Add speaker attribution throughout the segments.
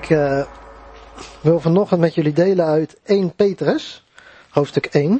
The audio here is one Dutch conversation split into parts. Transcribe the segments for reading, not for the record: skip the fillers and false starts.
Speaker 1: Ik wil vanochtend met jullie delen uit 1 Petrus, hoofdstuk 1.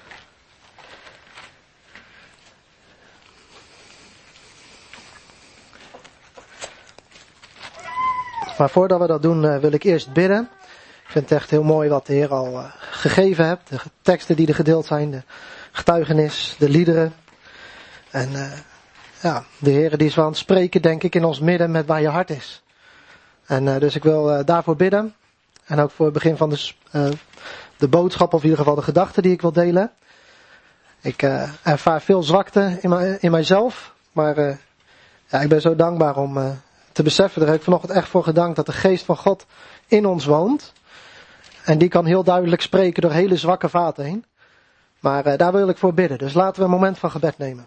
Speaker 1: Maar voordat we dat doen wil ik eerst bidden. Ik vind het echt heel mooi wat de Heer al gegeven hebt. De teksten die er gedeeld zijn, de getuigenis, de liederen. En de Heer die is wel aan het spreken, denk ik, in ons midden met waar je hart is. En dus ik wil daarvoor bidden. En ook voor het begin van de boodschap, of in ieder geval de gedachten die ik wil delen. Ik ervaar veel zwakte in mijzelf. Maar ik ben zo dankbaar om te beseffen, daar heb ik vanochtend echt voor gedankt, dat de geest van God in ons woont. En die kan heel duidelijk spreken door hele zwakke vaten heen. Maar daar wil ik voor bidden. Dus laten we een moment van gebed nemen.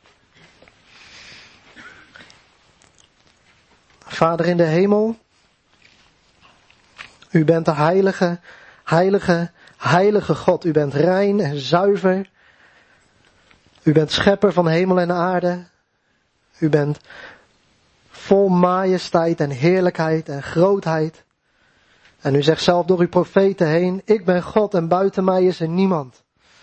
Speaker 1: Vader in de hemel, u bent de heilige, heilige, heilige God. U bent rein en zuiver. U bent schepper van hemel en aarde. U bent vol majesteit en heerlijkheid en grootheid. En u zegt zelf door uw profeten heen, ik ben God en buiten mij is er niemand.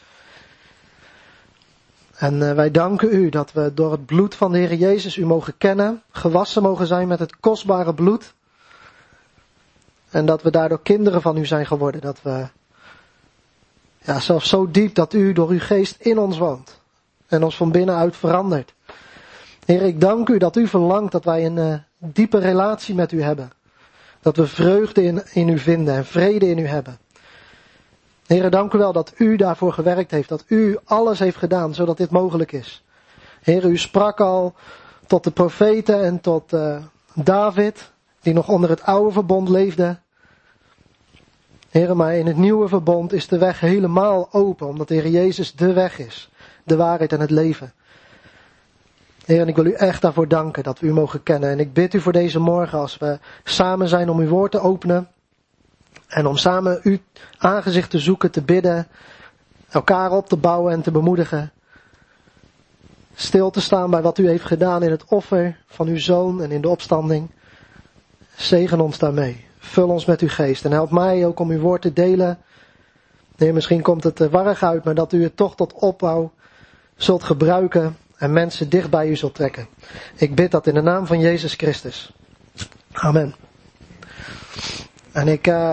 Speaker 1: En wij danken u dat we door het bloed van de Heer Jezus u mogen kennen, gewassen mogen zijn met het kostbare bloed. En dat we daardoor kinderen van u zijn geworden. Dat we zelfs zo diep dat u door uw geest in ons woont. En ons van binnenuit verandert. Heer, ik dank u dat u verlangt dat wij een diepe relatie met u hebben. Dat we vreugde in u vinden en vrede in u hebben. Heer, dank u wel dat u daarvoor gewerkt heeft. Dat u alles heeft gedaan zodat dit mogelijk is. Heer, u sprak al tot de profeten en tot David, die nog onder het oude verbond leefde. Heer, maar in het nieuwe verbond is de weg helemaal open, omdat de Heer Jezus de weg is. De waarheid en het leven. Heer, en ik wil u echt daarvoor danken dat we u mogen kennen. En ik bid u voor deze morgen als we samen zijn om uw woord te openen. En om samen uw aangezicht te zoeken, te bidden. Elkaar op te bouwen en te bemoedigen. Stil te staan bij wat u heeft gedaan in het offer van uw zoon en in de opstanding. Zegen ons daarmee. Vul ons met uw geest. En help mij ook om uw woord te delen. Heer, misschien komt het warrig uit, maar dat u het toch tot opbouw zult gebruiken. En mensen dicht bij u zult trekken. Ik bid dat in de naam van Jezus Christus. Amen. En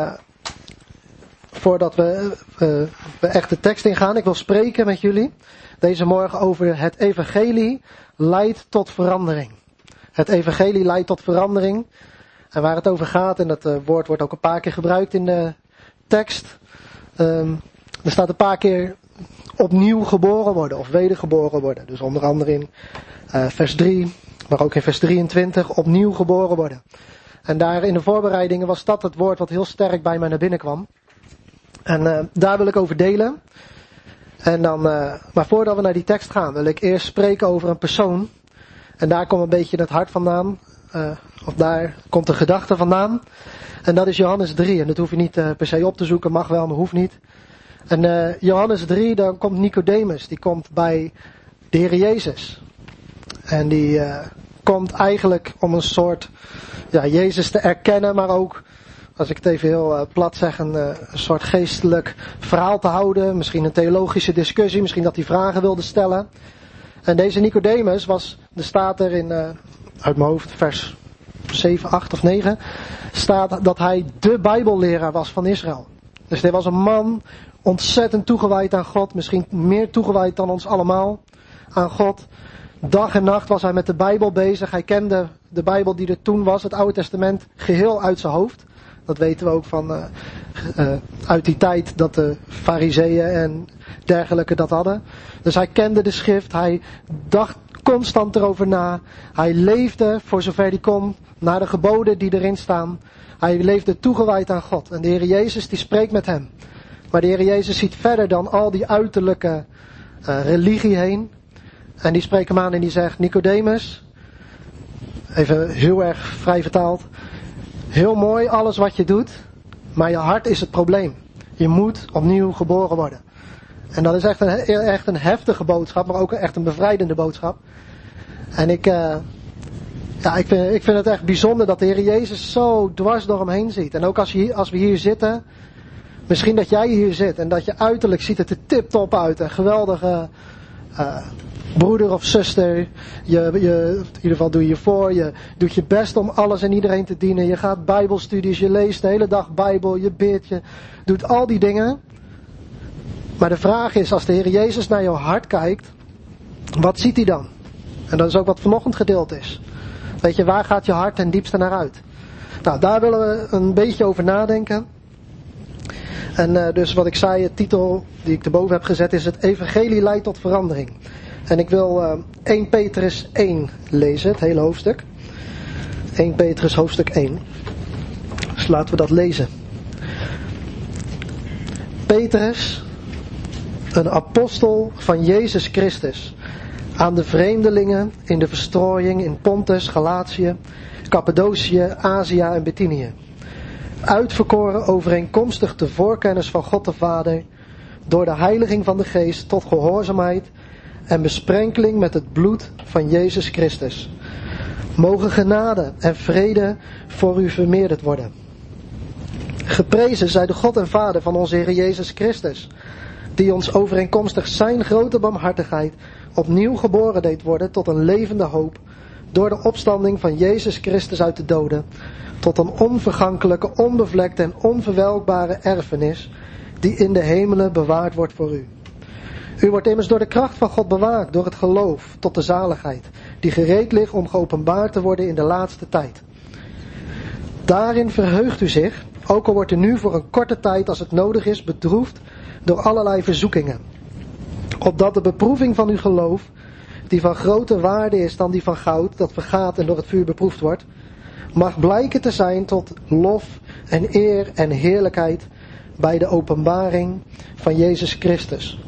Speaker 1: voordat we echt de tekst ingaan, ik wil spreken met jullie deze morgen over het evangelie leidt tot verandering. Het evangelie leidt tot verandering. En waar het over gaat, en dat woord wordt ook een paar keer gebruikt in de tekst. Er staat een paar keer opnieuw geboren worden of wedergeboren worden. Dus onder andere in vers 3, maar ook in vers 23, opnieuw geboren worden. En daar in de voorbereidingen was dat het woord wat heel sterk bij mij naar binnen kwam. En daar wil ik over delen. En dan, maar voordat we naar die tekst gaan, wil ik eerst spreken over een persoon. En daar komt een beetje het hart vandaan. Of daar komt de gedachte vandaan. En dat is Johannes 3. En dat hoef je niet per se op te zoeken, mag wel, maar hoeft niet. En Johannes 3, dan komt Nicodemus, die komt bij de Heer Jezus. En die komt eigenlijk om een soort Jezus te erkennen, maar ook, als ik het even heel plat zeg, een soort geestelijk verhaal te houden. Misschien een theologische discussie, misschien dat hij vragen wilde stellen. En deze Nicodemus er staat er in, uit mijn hoofd, vers 7, 8 of 9, staat dat hij de Bijbelleraar was van Israël. Dus hij was een man ontzettend toegewijd aan God, misschien meer toegewijd dan ons allemaal aan God. Dag en nacht was hij met de Bijbel bezig. Hij kende de Bijbel die er toen was, het Oude Testament, geheel uit zijn hoofd. Dat weten we ook van uit die tijd dat de Farizeeën en dergelijke dat hadden. Dus hij kende de schrift, hij dacht constant erover na. Hij leefde, voor zover hij kon, naar de geboden die erin staan. Hij leefde toegewijd aan God. En de Heer Jezus die spreekt met hem. Maar de Heer Jezus ziet verder dan al die uiterlijke religie heen. En die spreekt hem aan en die zegt, Nicodemus, even heel erg vrij vertaald, heel mooi alles wat je doet, maar je hart is het probleem. Je moet opnieuw geboren worden. En dat is echt een heftige boodschap, maar ook echt een bevrijdende boodschap. En Ja, ik vind het echt bijzonder dat de Heer Jezus zo dwars door hem heen ziet. En ook als we hier zitten, misschien dat jij hier zit en dat je uiterlijk ziet het er tip-top uit. Een geweldige broeder of zuster. In ieder geval doe je voor. Je doet je best om alles en iedereen te dienen. Je gaat bijbelstudies, je leest de hele dag Bijbel, je bidt, je doet al die dingen. Maar de vraag is, als de Heer Jezus naar jouw hart kijkt, wat ziet hij dan? En dat is ook wat vanochtend gedeeld is. Weet je, waar gaat je hart ten diepste naar uit? Nou, daar willen we een beetje over nadenken. En dus wat ik zei, de titel die ik erboven heb gezet is: het evangelie leidt tot verandering. En ik wil 1 Petrus 1 lezen, het hele hoofdstuk. 1 Petrus hoofdstuk 1. Dus laten we dat lezen. Petrus, een apostel van Jezus Christus, aan de vreemdelingen in de verstrooiing in Pontus, Galatië, Cappadocië, Azië en Bithynië. Uitverkoren overeenkomstig de voorkennis van God de Vader, door de heiliging van de Geest tot gehoorzaamheid en besprenkeling met het bloed van Jezus Christus. Mogen genade en vrede voor u vermeerderd worden. Geprezen zij de God en Vader van onze Heer Jezus Christus, die ons overeenkomstig zijn grote barmhartigheid opnieuw geboren deed worden tot een levende hoop, door de opstanding van Jezus Christus uit de doden, tot een onvergankelijke, onbevlekte en onverwelkbare erfenis, die in de hemelen bewaard wordt voor u. U wordt immers door de kracht van God bewaakt, door het geloof, tot de zaligheid, die gereed ligt om geopenbaard te worden in de laatste tijd. Daarin verheugt u zich, ook al wordt u nu voor een korte tijd, als het nodig is, bedroefd door allerlei verzoekingen, opdat de beproeving van uw geloof, die van grote waarde is dan die van goud, dat vergaat en door het vuur beproefd wordt, mag blijken te zijn tot lof en eer en heerlijkheid bij de openbaring van Jezus Christus.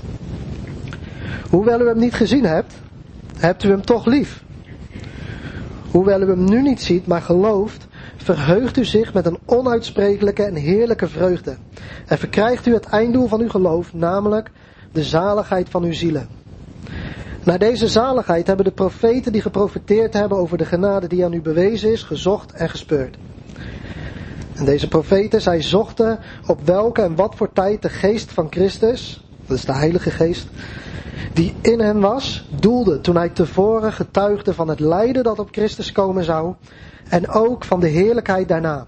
Speaker 1: Hoewel u hem niet gezien hebt, hebt u hem toch lief. Hoewel u hem nu niet ziet, maar gelooft, verheugt u zich met een onuitsprekelijke en heerlijke vreugde. En verkrijgt u het einddoel van uw geloof, namelijk de zaligheid van uw zielen. Naar deze zaligheid hebben de profeten die geprofeteerd hebben over de genade die aan u bewezen is, gezocht en gespeurd. En deze profeten, zij zochten op welke en wat voor tijd de geest van Christus, dat is de Heilige Geest, die in hen was, doelde toen hij tevoren getuigde van het lijden dat op Christus komen zou en ook van de heerlijkheid daarna.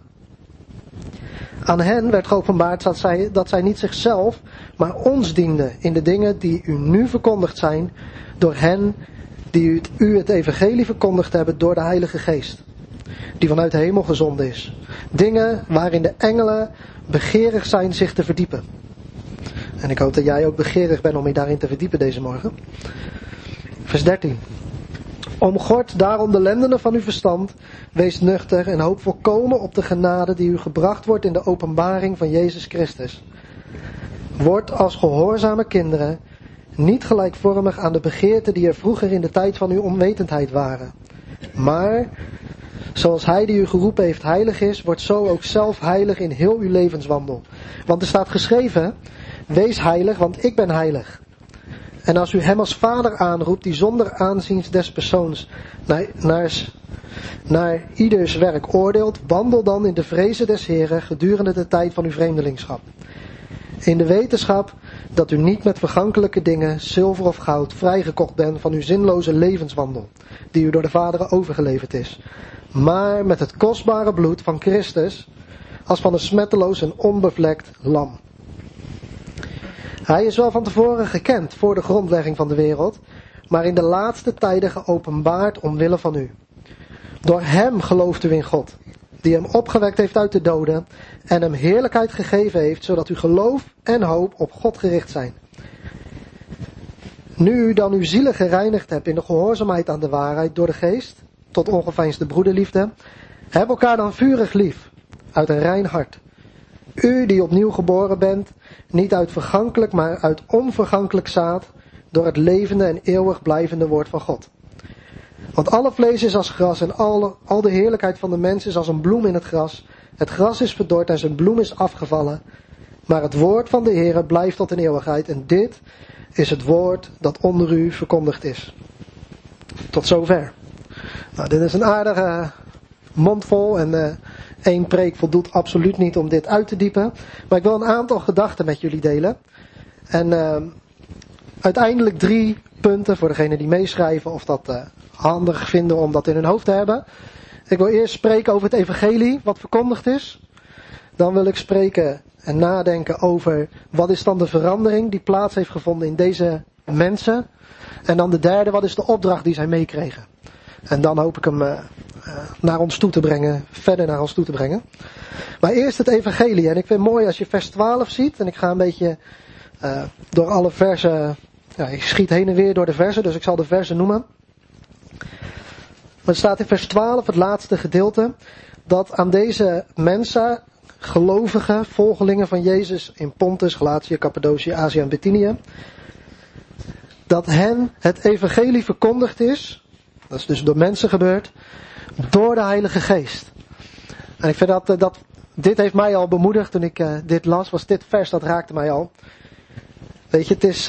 Speaker 1: Aan hen werd geopenbaard dat zij niet zichzelf, maar ons dienden in de dingen die u nu verkondigd zijn, door hen die u het evangelie verkondigd hebben door de Heilige Geest, die vanuit de hemel gezonden is. Dingen waarin de engelen begeerig zijn zich te verdiepen. En ik hoop dat jij ook begeerig bent om je daarin te verdiepen deze morgen. Vers 13. Omgord daarom de lendenen van uw verstand, wees nuchter en hoop volkomen op de genade die u gebracht wordt in de openbaring van Jezus Christus. Word als gehoorzame kinderen niet gelijkvormig aan de begeerten die er vroeger in de tijd van uw onwetendheid waren. Maar, zoals hij die u geroepen heeft heilig is, wordt zo ook zelf heilig in heel uw levenswandel. Want er staat geschreven, wees heilig, want ik ben heilig. En als u hem als vader aanroept, die zonder aanzien des persoons naar ieders werk oordeelt, wandel dan in de vrezen des Heren gedurende de tijd van uw vreemdelingschap. In de wetenschap dat u niet met vergankelijke dingen, zilver of goud, vrijgekocht bent van uw zinloze levenswandel, die u door de vaderen overgeleverd is, maar met het kostbare bloed van Christus, als van een smetteloos en onbevlekt lam. Hij is wel van tevoren gekend voor de grondlegging van de wereld, maar in de laatste tijden geopenbaard omwille van u. Door hem gelooft u in God, die hem opgewekt heeft uit de doden en hem heerlijkheid gegeven heeft, zodat uw geloof en hoop op God gericht zijn. Nu u dan uw zielen gereinigd hebt in de gehoorzaamheid aan de waarheid door de geest, tot ongeveinsde broederliefde, heb elkaar dan vurig lief, uit een rein hart. U die opnieuw geboren bent, niet uit vergankelijk, maar uit onvergankelijk zaad, door het levende en eeuwig blijvende woord van God. Want alle vlees is als gras en al de heerlijkheid van de mens is als een bloem in het gras. Het gras is verdord en zijn bloem is afgevallen. Maar het woord van de Heere blijft tot in eeuwigheid. En dit is het woord dat onder u verkondigd is. Tot zover. Nou, dit is een aardige mondvol en één preek voldoet absoluut niet om dit uit te diepen. Maar ik wil een aantal gedachten met jullie delen. En uiteindelijk 3 punten voor degenen die meeschrijven of dat handig vinden om dat in hun hoofd te hebben. Ik wil eerst spreken over het evangelie, wat verkondigd is. Dan wil ik spreken en nadenken over wat is dan de verandering die plaats heeft gevonden in deze mensen. En dan de derde, wat is de opdracht die zij meekregen. En dan hoop ik hem naar ons toe te brengen, verder naar ons toe te brengen. Maar eerst het evangelie. En ik vind het mooi als je vers 12 ziet. En ik ga een beetje door alle versen, ja, ik schiet heen en weer door de versen, dus ik zal de versen noemen. Maar er staat in vers 12, het laatste gedeelte, dat aan deze mensen, gelovigen, volgelingen van Jezus in Pontus, Galatië, Cappadocië, Azië en Bithynië, dat hen het evangelie verkondigd is, dat is dus door mensen gebeurd, door de Heilige Geest. En ik vind dat dit heeft mij al bemoedigd toen ik dit las, was dit vers, dat raakte mij al. Weet je, het is,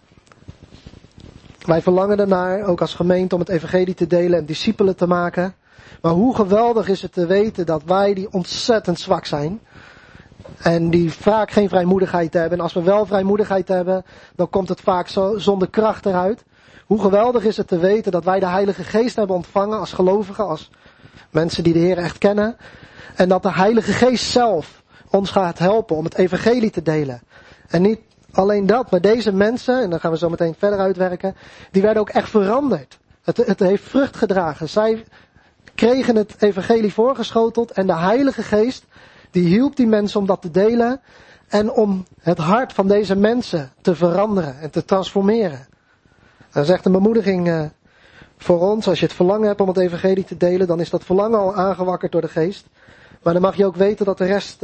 Speaker 1: wij verlangen ernaar, ook als gemeente, om het evangelie te delen en discipelen te maken. Maar hoe geweldig is het te weten dat wij die ontzettend zwak zijn. En die vaak geen vrijmoedigheid hebben. En als we wel vrijmoedigheid hebben, dan komt het vaak zo zonder kracht eruit. Hoe geweldig is het te weten dat wij de Heilige Geest hebben ontvangen als gelovigen, als mensen die de Heer echt kennen. En dat de Heilige Geest zelf ons gaat helpen om het evangelie te delen. En niet alleen dat, maar deze mensen, en dan gaan we zo meteen verder uitwerken, die werden ook echt veranderd. Het heeft vrucht gedragen. Zij kregen het evangelie voorgeschoteld en de Heilige Geest, die hielp die mensen om dat te delen en om het hart van deze mensen te veranderen en te transformeren. Dat is echt een bemoediging voor ons. Als je het verlangen hebt om het evangelie te delen, dan is dat verlangen al aangewakkerd door de Geest. Maar dan mag je ook weten dat de rest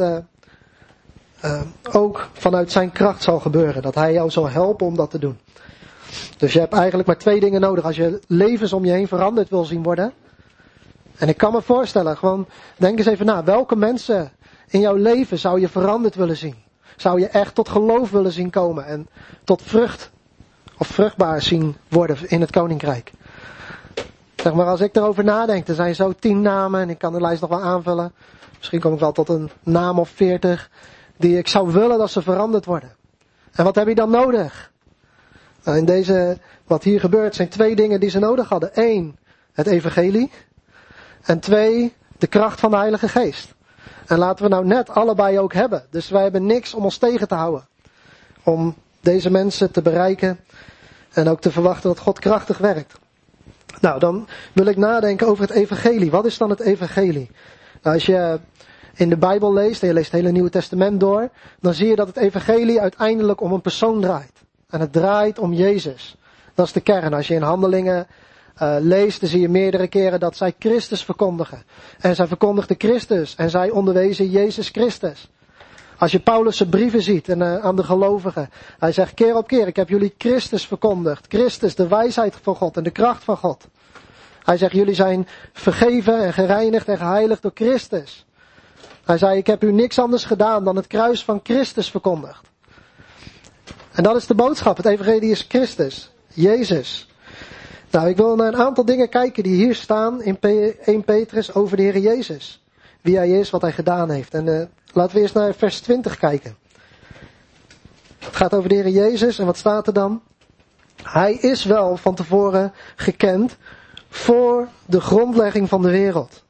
Speaker 1: ook vanuit zijn kracht zal gebeuren. Dat hij jou zal helpen om dat te doen. Dus je hebt eigenlijk maar 2 dingen nodig. Als je levens om je heen veranderd wil zien worden. En ik kan me voorstellen, gewoon denk eens even na. Welke mensen in jouw leven zou je veranderd willen zien? Zou je echt tot geloof willen zien komen en tot vrucht of vruchtbaar zien worden in het koninkrijk? Zeg maar, als ik erover nadenk, er zijn zo 10 namen en ik kan de lijst nog wel aanvullen. Misschien kom ik wel tot een naam of 40 die ik zou willen dat ze veranderd worden. En wat heb je dan nodig? Nou, in deze, wat hier gebeurt, zijn 2 dingen die ze nodig hadden. 1, het evangelie. En 2, de kracht van de Heilige Geest. En laten we nou net allebei ook hebben. Dus wij hebben niks om ons tegen te houden. Om deze mensen te bereiken. En ook te verwachten dat God krachtig werkt. Nou, dan wil ik nadenken over het evangelie. Wat is dan het evangelie? Nou, als je in de Bijbel leest, en je leest het hele Nieuwe Testament door, dan zie je dat het evangelie uiteindelijk om een persoon draait. En het draait om Jezus. Dat is de kern. Als je in Handelingen leest, dan zie je meerdere keren dat zij Christus verkondigen. En zij verkondigden Christus. En zij onderwezen Jezus Christus. Als je Paulus' brieven ziet en aan de gelovigen. Hij zegt keer op keer, ik heb jullie Christus verkondigd. Christus, de wijsheid van God en de kracht van God. Hij zegt, jullie zijn vergeven en gereinigd en geheiligd door Christus. Hij zei, ik heb u niks anders gedaan dan het kruis van Christus verkondigd. En dat is de boodschap. Het evangelie is Christus. Jezus. Nou, ik wil naar een aantal dingen kijken die hier staan in 1 Petrus over de Heer Jezus. Wie hij is, wat hij gedaan heeft. En laten we eerst naar vers 20 kijken. Het gaat over de Heer Jezus en wat staat er dan? Hij is wel van tevoren gekend voor de grondlegging van de wereld.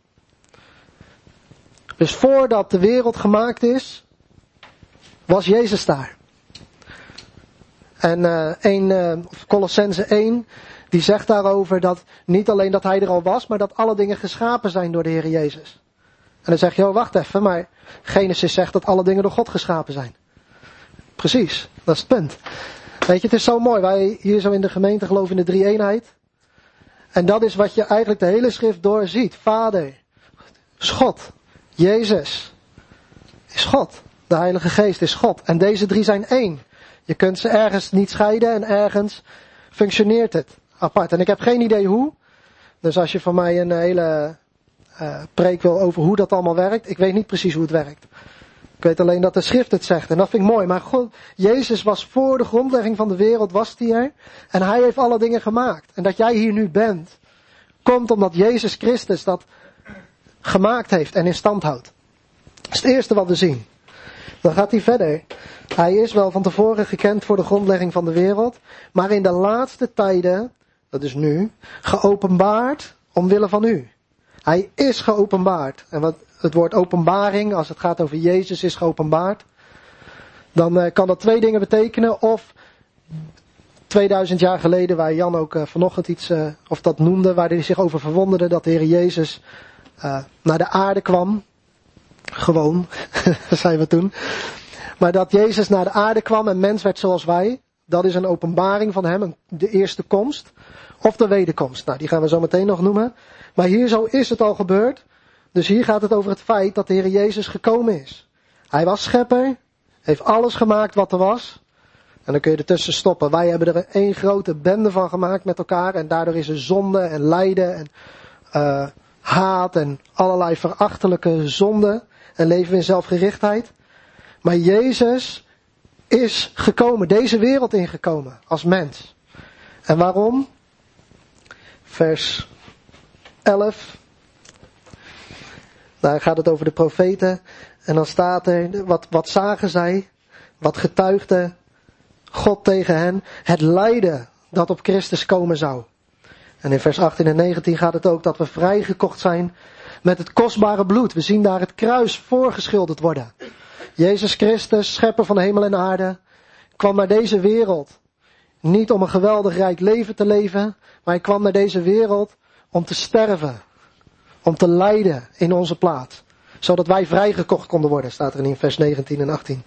Speaker 1: Dus voordat de wereld gemaakt is, was Jezus daar. En Colossenzen 1, die zegt daarover dat niet alleen dat hij er al was, maar dat alle dingen geschapen zijn door de Heer Jezus. En dan zeg je, oh wacht even, maar Genesis zegt dat alle dingen door God geschapen zijn. Precies, dat is het punt. Weet je, het is zo mooi, wij hier zo in de gemeente geloven in de drie-eenheid. En dat is wat je eigenlijk de hele schrift doorziet. Vader is God. Jezus is God. De Heilige Geest is God. En deze 3 zijn 1. Je kunt ze ergens niet scheiden en ergens functioneert het apart. En ik heb geen idee hoe. Dus als je van mij een hele preek wil over hoe dat allemaal werkt. Ik weet niet precies hoe het werkt. Ik weet alleen dat de schrift het zegt. En dat vind ik mooi. Maar God, Jezus was voor de grondlegging van de wereld, was hij er. En hij heeft alle dingen gemaakt. En dat jij hier nu bent, komt omdat Jezus Christus dat gemaakt heeft en in stand houdt. Dat is het eerste wat we zien. Dan gaat hij verder. Hij is wel van tevoren gekend voor de grondlegging van de wereld, maar in de laatste tijden, dat is nu, geopenbaard omwille van u. Hij is geopenbaard. En wat het woord openbaring, als het gaat over Jezus, is geopenbaard, dan kan dat twee dingen betekenen. Of 2000 jaar geleden, waar Jan ook vanochtend iets, of dat noemde, waar hij zich over verwonderde, dat de Heer Jezus naar de aarde kwam. Gewoon, zeiden we toen. Maar dat Jezus naar de aarde kwam en mens werd zoals wij, dat is een openbaring van hem, de eerste komst. Of de wederkomst. Nou, die gaan we zo meteen nog noemen. Maar hier zo is het al gebeurd. Dus hier gaat het over het feit dat de Heer Jezus gekomen is. Hij was schepper, heeft alles gemaakt wat er was. En dan kun je ertussen stoppen. Wij hebben er één grote bende van gemaakt met elkaar. En daardoor is er zonde en lijden en haat en allerlei verachtelijke zonden. En leven we in zelfgerichtheid. Maar Jezus is gekomen, deze wereld ingekomen als mens. En waarom? Vers 11. Daar gaat het over de profeten. En dan staat er, wat zagen zij? Wat getuigde God tegen hen? Het lijden dat op Christus komen zou. En in vers 18 en 19 gaat het ook dat we vrijgekocht zijn met het kostbare bloed. We zien daar het kruis voorgeschilderd worden. Jezus Christus, schepper van hemel en aarde, kwam naar deze wereld. Niet om een geweldig rijk leven te leven, maar hij kwam naar deze wereld om te sterven. Om te lijden in onze plaats. Zodat wij vrijgekocht konden worden, staat er in vers 19 en 18.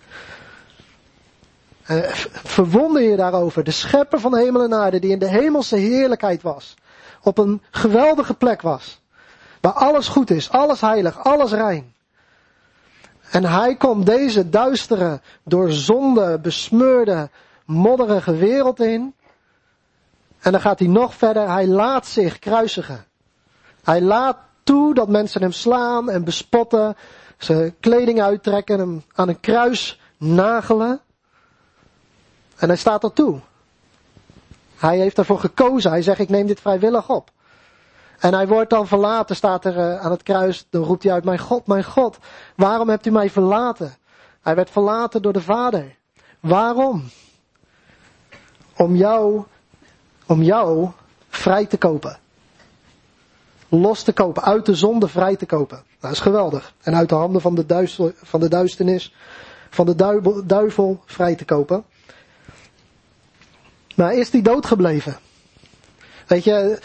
Speaker 1: Verwonder je daarover, de schepper van hemel en aarde, die in de hemelse heerlijkheid was. Op een geweldige plek was. Waar alles goed is, alles heilig, alles rein. En hij komt deze duistere, door zonde besmeurde, modderige wereld in. En dan gaat hij nog verder, hij laat zich kruisigen. Hij laat toe dat mensen hem slaan en bespotten, zijn kleding uittrekken, hem aan een kruis nagelen. En hij staat er toe. Hij heeft ervoor gekozen, hij zegt ik neem dit vrijwillig op. En hij wordt dan verlaten, staat er aan het kruis, dan roept hij uit, mijn God, waarom hebt u mij verlaten? Hij werd verlaten door de Vader. Waarom? Om jou vrij te kopen. Los te kopen, uit de zonde vrij te kopen. Dat is geweldig. En uit de handen van de duisternis, van de duivel vrij te kopen. Maar is die dood gebleven? Weet je,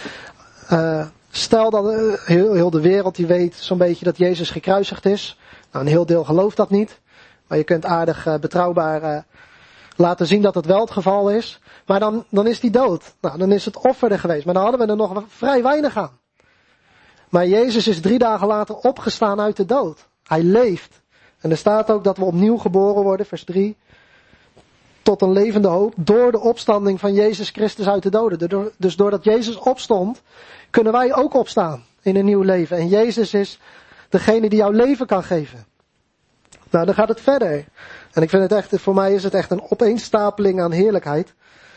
Speaker 1: stel dat heel de wereld die weet zo'n beetje dat Jezus gekruisigd is. Nou, een heel deel gelooft dat niet. Maar je kunt aardig betrouwbaar laten zien dat het wel het geval is. Maar dan is die dood. Nou, dan is het offer er geweest. Maar dan hadden we er nog vrij weinig aan. Maar Jezus is 3 dagen later opgestaan uit de dood. Hij leeft. En er staat ook dat we opnieuw geboren worden, vers 3. Tot een levende hoop door de opstanding van Jezus Christus uit de doden. Dus doordat Jezus opstond, kunnen wij ook opstaan in een nieuw leven. En Jezus is degene die jouw leven kan geven. Nou, dan gaat het verder. En ik vind het echt, voor mij is het echt een opeenstapeling aan heerlijkheid.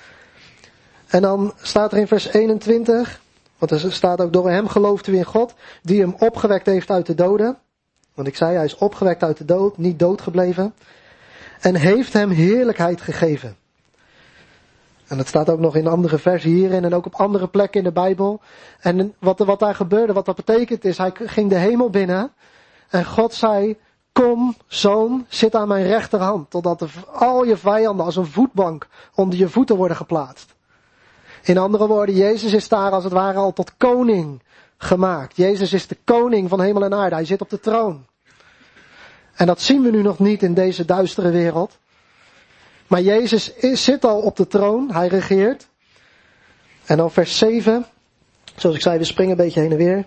Speaker 1: En dan staat er in vers 21, want er staat ook door hem gelooft u in God, die hem opgewekt heeft uit de doden. Want ik zei, hij is opgewekt uit de dood, niet dood gebleven. En heeft hem heerlijkheid gegeven. En dat staat ook nog in andere versen hierin en ook op andere plekken in de Bijbel. En wat daar gebeurde, wat dat betekent is, hij ging de hemel binnen. En God zei, kom zoon, zit aan mijn rechterhand. Totdat al je vijanden als een voetbank onder je voeten worden geplaatst. In andere woorden, Jezus is daar als het ware al tot koning gemaakt. Jezus is de koning van hemel en aarde. Hij zit op de troon. En dat zien we nu nog niet in deze duistere wereld. Maar Jezus zit al op de troon. Hij regeert. En dan vers 7. Zoals ik zei, we springen een beetje heen en weer.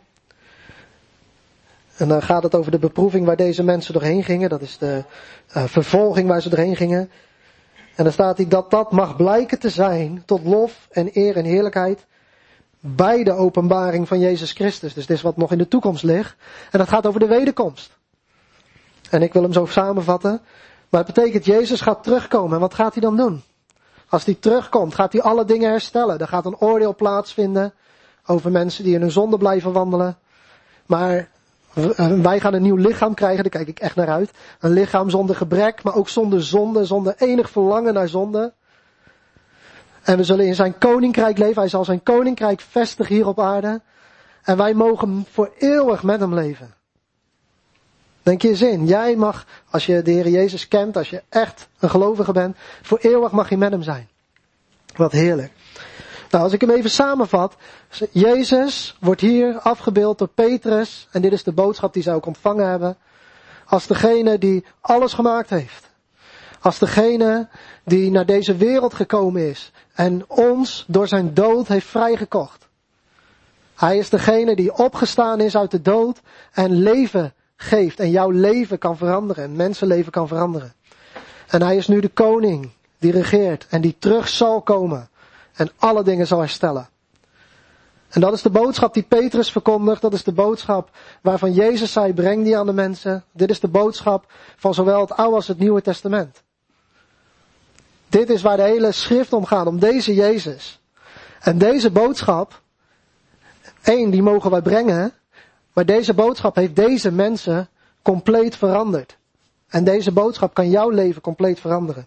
Speaker 1: En dan gaat het over de beproeving waar deze mensen doorheen gingen. Dat is de vervolging waar ze doorheen gingen. En dan staat hij dat mag blijken te zijn tot lof en eer en heerlijkheid bij de openbaring van Jezus Christus. Dus dit is wat nog in de toekomst ligt. En dat gaat over de wederkomst. En ik wil hem zo samenvatten. Maar het betekent, Jezus gaat terugkomen. En wat gaat hij dan doen? Als hij terugkomt, gaat hij alle dingen herstellen. Er gaat een oordeel plaatsvinden over mensen die in hun zonde blijven wandelen. Maar wij gaan een nieuw lichaam krijgen, daar kijk ik echt naar uit. Een lichaam zonder gebrek, maar ook zonder zonde, zonder enig verlangen naar zonde. En we zullen in zijn koninkrijk leven. Hij zal zijn koninkrijk vestigen hier op aarde. En wij mogen voor eeuwig met hem leven. Denk je eens in. Jij mag, als je de Heer Jezus kent, als je echt een gelovige bent, voor eeuwig mag je met hem zijn. Wat heerlijk. Nou, als ik hem even samenvat. Jezus wordt hier afgebeeld door Petrus. En dit is de boodschap die zij ook ontvangen hebben. Als degene die alles gemaakt heeft. Als degene die naar deze wereld gekomen is. En ons door zijn dood heeft vrijgekocht. Hij is degene die opgestaan is uit de dood. En leven geeft. En jouw leven kan veranderen. En mensenleven kan veranderen. En hij is nu de koning die regeert. En die terug zal komen. En alle dingen zal herstellen. En dat is de boodschap die Petrus verkondigt. Dat is de boodschap waarvan Jezus zei, breng die aan de mensen. Dit is de boodschap van zowel het Oude als het Nieuwe Testament. Dit is waar de hele schrift om gaat, om deze Jezus. En deze boodschap, die mogen wij brengen. Maar deze boodschap heeft deze mensen compleet veranderd. En deze boodschap kan jouw leven compleet veranderen.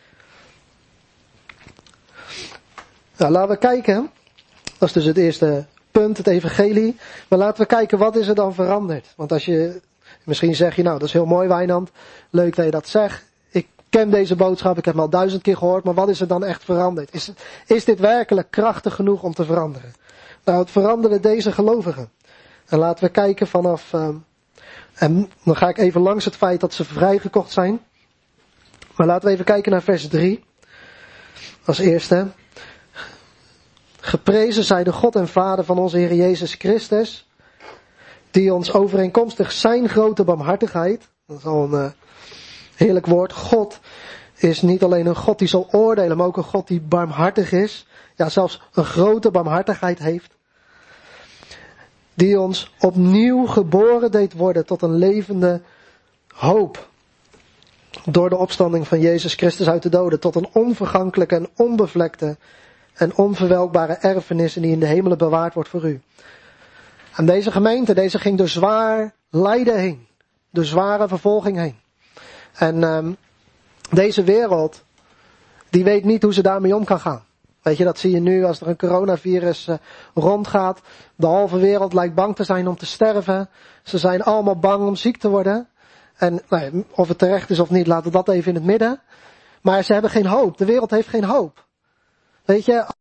Speaker 1: Nou, laten we kijken. Dat is dus het eerste punt, het evangelie. Maar laten we kijken, wat is er dan veranderd? Want misschien zeg je, nou, dat is heel mooi, Wijnand. Leuk dat je dat zegt. Ik ken deze boodschap, ik heb hem al 1000 keer gehoord. Maar wat is er dan echt veranderd? Is dit werkelijk krachtig genoeg om te veranderen? Nou, het veranderde deze gelovigen. En laten we kijken vanaf... en dan ga ik even langs het feit dat ze vrijgekocht zijn. Maar laten we even kijken naar vers 3. Als eerste... Geprezen zij de God en Vader van onze Heer Jezus Christus, die ons overeenkomstig zijn grote barmhartigheid, dat is al een heerlijk woord, God is niet alleen een God die zal oordelen, maar ook een God die barmhartig is, ja zelfs een grote barmhartigheid heeft, die ons opnieuw geboren deed worden tot een levende hoop, door de opstanding van Jezus Christus uit de doden, tot een onvergankelijke en onbevlekte en onverwelkbare erfenis die in de hemelen bewaard wordt voor u. En deze gemeente, deze ging door zwaar lijden heen. Door zware vervolging heen. En deze wereld, die weet niet hoe ze daarmee om kan gaan. Weet je, dat zie je nu als er een coronavirus rondgaat. De halve wereld lijkt bang te zijn om te sterven. Ze zijn allemaal bang om ziek te worden. En of het terecht is of niet, laten we dat even in het midden. Maar ze hebben geen hoop. De wereld heeft geen hoop. Weet je,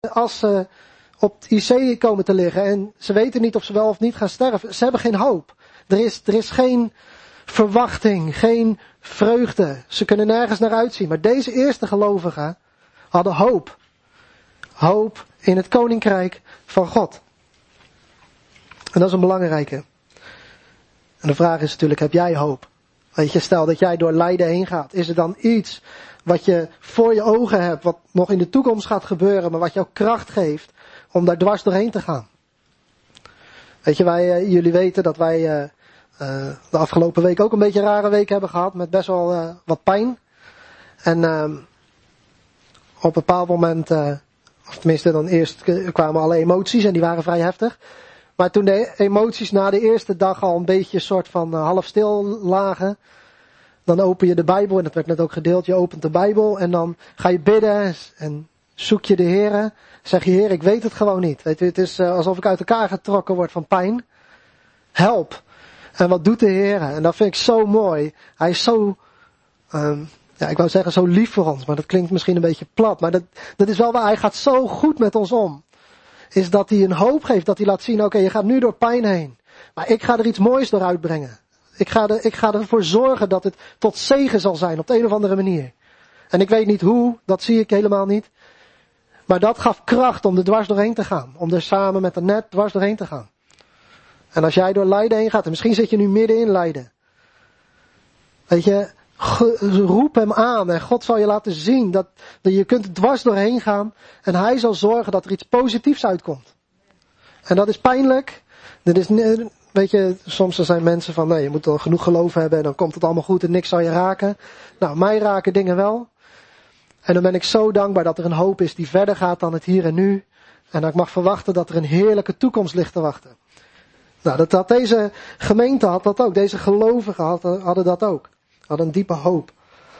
Speaker 1: als ze op het IC komen te liggen en ze weten niet of ze wel of niet gaan sterven. Ze hebben geen hoop. Er is geen verwachting, geen vreugde. Ze kunnen nergens naar uitzien. Maar deze eerste gelovigen hadden hoop. Hoop in het koninkrijk van God. En dat is een belangrijke. En de vraag is natuurlijk, heb jij hoop? Weet je, stel dat jij door lijden heen gaat. Is er dan iets wat je voor je ogen hebt, wat nog in de toekomst gaat gebeuren, maar wat jou kracht geeft om daar dwars doorheen te gaan? Weet je, jullie weten dat wij de afgelopen week ook een beetje een rare week hebben gehad, met best wel wat pijn. En op een bepaald moment, of tenminste dan eerst kwamen alle emoties en die waren vrij heftig. Maar toen de emoties na de eerste dag al een beetje een soort van half stil lagen, dan open je de Bijbel, en dat werd net ook gedeeld, je opent de Bijbel en dan ga je bidden en zoek je de Heere. Zeg je, Heer, ik weet het gewoon niet. Weet je, het is alsof ik uit elkaar getrokken word van pijn. Help. En wat doet de Heer? En dat vind ik zo mooi. Hij is zo, ik wou zeggen zo lief voor ons, maar dat klinkt misschien een beetje plat. Maar dat is wel waar, hij gaat zo goed met ons om. Is dat hij een hoop geeft, dat hij laat zien, oké, je gaat nu door pijn heen. Maar ik ga er iets moois door uitbrengen. Ik ga ervoor zorgen dat het tot zegen zal zijn, op de een of andere manier. En ik weet niet hoe, dat zie ik helemaal niet. Maar dat gaf kracht om er dwars doorheen te gaan. Om er samen met de net dwars doorheen te gaan. En als jij door lijden heen gaat, en misschien zit je nu midden in lijden. Weet je, roep hem aan en God zal je laten zien dat je kunt dwars doorheen gaan. En hij zal zorgen dat er iets positiefs uitkomt. En dat is pijnlijk. Weet je, soms zijn mensen van, nee, je moet al genoeg geloof hebben en dan komt het allemaal goed en niks zal je raken. Nou, mij raken dingen wel. En dan ben ik zo dankbaar dat er een hoop is die verder gaat dan het hier en nu. En dat ik mag verwachten dat er een heerlijke toekomst ligt te wachten. Nou, dat deze gemeente had dat ook. Deze gelovigen hadden dat ook. Hadden een diepe hoop.